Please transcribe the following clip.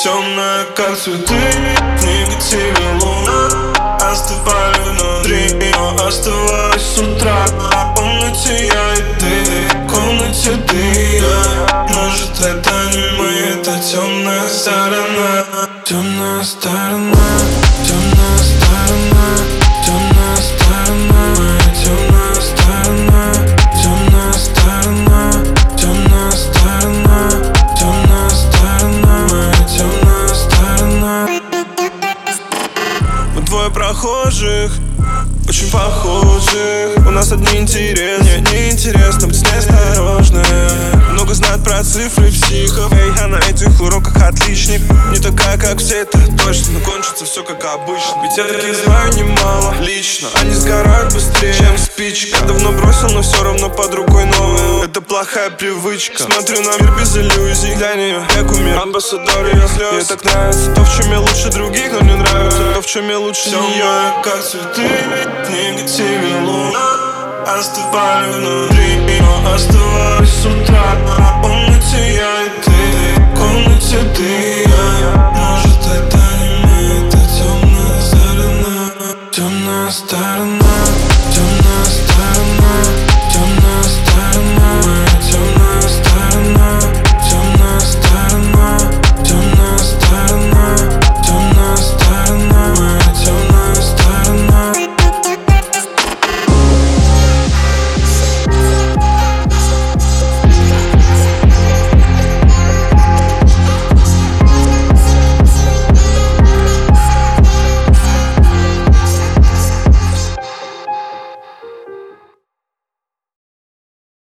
темная, как цветы, в негативе луна. Остывали внутри, но оставалась с утра. В комнате я и ты, в комнате ты и я. Может, это не мы, это темная сторона. Темная сторона, темная сторона, темная сторона, моя темная сторона, темная сторона, темная сторона, темная сторона, моя темная сторона. Мы двое прохожих, очень похожих. У нас одни интересы, мне неинтересно быть неосторожным. Много знают про цифры психов. Эй, я на этих уроках отличник. Не такая, как все, это точно, но кончится все как обычно. Ведь я таких знаю немало лично. Они сгорают быстрее, чем спичка. Я давно бросил, но все равно под рукой новая. Это плохая привычка. Смотрю на мир без иллюзий. Для нее я кумир, амбассадор ее слез. Мне так нравится то, в чем я лучше других, но не нравится то, в чем я лучше нее. Как цветы, в негативе луна. Остывали внутри, но оставались с утра. В комнате я и ты, в комнате ты и я.